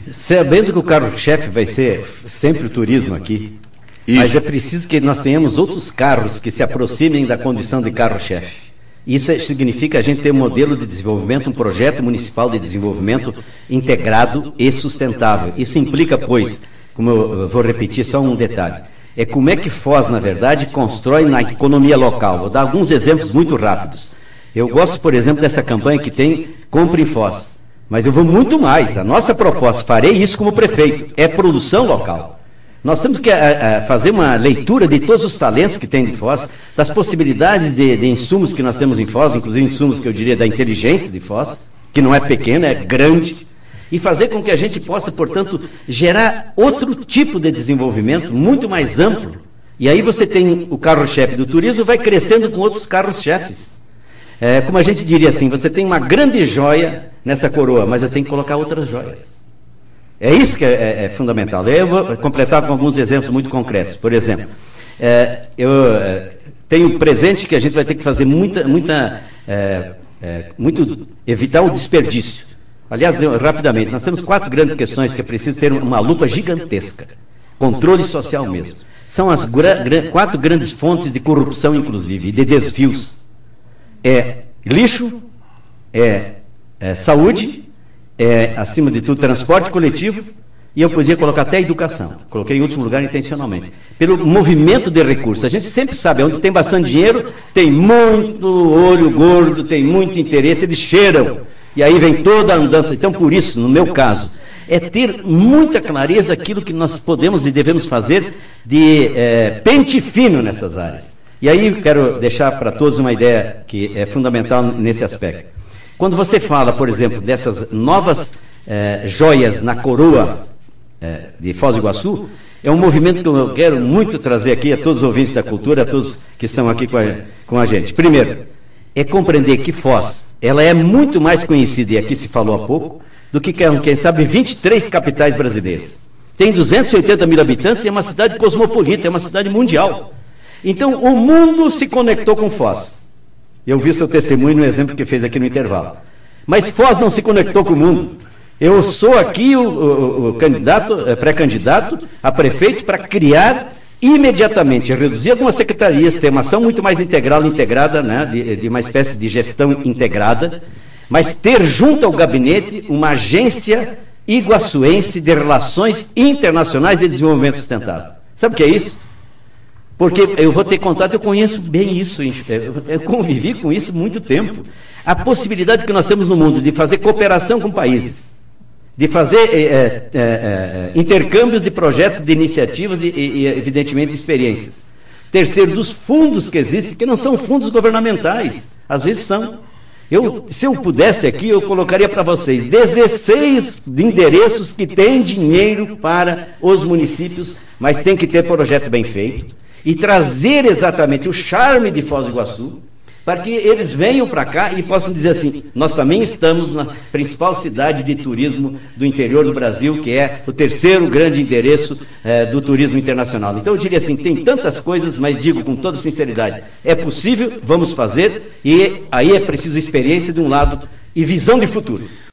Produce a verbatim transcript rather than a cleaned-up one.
Sabendo que o carro-chefe vai ser sempre o turismo aqui, isso. Mas é preciso que nós tenhamos outros carros que se aproximem da condição de carro-chefe. Isso é, significa a gente ter um modelo de desenvolvimento, um projeto municipal de desenvolvimento integrado e sustentável. Isso implica, pois, como eu vou repetir só um detalhe, é como é que Foz, na verdade, constrói na economia local. Vou dar alguns exemplos muito rápidos. Eu gosto, por exemplo, dessa campanha que tem Compre em Foz. Mas eu vou muito mais. A nossa proposta, farei isso como prefeito, é produção local. Nós temos que a, a, fazer uma leitura de todos os talentos que tem de Foz, das possibilidades de, de insumos que nós temos em Foz, inclusive insumos que eu diria da inteligência de Foz, que não é pequena, é grande, e fazer com que a gente possa, portanto, gerar outro tipo de desenvolvimento muito mais amplo. E aí você tem o carro-chefe do turismo, vai crescendo com outros carros-chefes. É, como a gente diria assim, você tem uma grande joia nessa coroa, mas eu tenho que colocar outras joias. É isso que é, é, é fundamental. Eu vou completar com alguns exemplos muito concretos. Por exemplo, é, eu é, tenho um presente que a gente vai ter que fazer muita, muita, é, é, muito, evitar o desperdício. Aliás, eu, rapidamente, nós temos quatro grandes questões que é preciso ter uma lupa gigantesca. Controle social mesmo. São as gra, gra, quatro grandes fontes de corrupção, inclusive, e de desvios. É lixo, é, é saúde, é, acima de tudo, transporte coletivo, e eu podia colocar até educação. Coloquei em último lugar intencionalmente. Pelo movimento de recursos. A gente sempre sabe, onde tem bastante dinheiro, tem muito olho gordo, tem muito interesse, eles cheiram. E aí vem toda a andança. Então, por isso, no meu caso, é ter muita clareza aquilo que nós podemos e devemos fazer de é, pente fino nessas áreas. E aí quero deixar para todos uma ideia que é fundamental nesse aspecto. Quando você fala, por exemplo, dessas novas eh, joias na coroa eh, de Foz do Iguaçu, é um movimento que eu quero muito trazer aqui a todos os ouvintes da cultura, a todos que estão aqui com a, com a gente. Primeiro, é compreender que Foz, ela é muito mais conhecida, e aqui se falou há pouco, do que, quem sabe, vinte e três capitais brasileiras. Tem duzentos e oitenta mil habitantes e é uma cidade cosmopolita, é uma cidade mundial. Então, o mundo se conectou com Foz. Eu vi seu testemunho no exemplo que fez aqui no intervalo. Mas Foz não se conectou com o mundo. Eu sou aqui o, o, o candidato, pré-candidato a prefeito para criar imediatamente, reduzir algumas secretarias, ter uma ação muito mais integral, integrada, né, de, de uma espécie de gestão integrada, mas ter junto ao gabinete uma agência iguaçuense de relações internacionais e desenvolvimento sustentável. Sabe o que é isso? Porque eu vou ter contato, eu conheço bem isso, eu convivi com isso há muito tempo. A possibilidade que nós temos no mundo de fazer cooperação com países, de fazer é, é, é, intercâmbios de projetos, de iniciativas e, e, evidentemente, experiências. Terceiro, dos fundos que existem, que não são fundos governamentais, às vezes são. Eu, se eu pudesse aqui, eu colocaria para vocês dezesseis endereços que têm dinheiro para os municípios, mas tem que ter projeto bem feito. E trazer exatamente o charme de Foz do Iguaçu, para que eles venham para cá e possam dizer assim, nós também estamos na principal cidade de turismo do interior do Brasil, que é o terceiro grande endereço eh, do turismo internacional. Então eu diria assim, tem tantas coisas, mas digo com toda sinceridade, é possível, vamos fazer, e aí é preciso experiência de um lado e visão de futuro.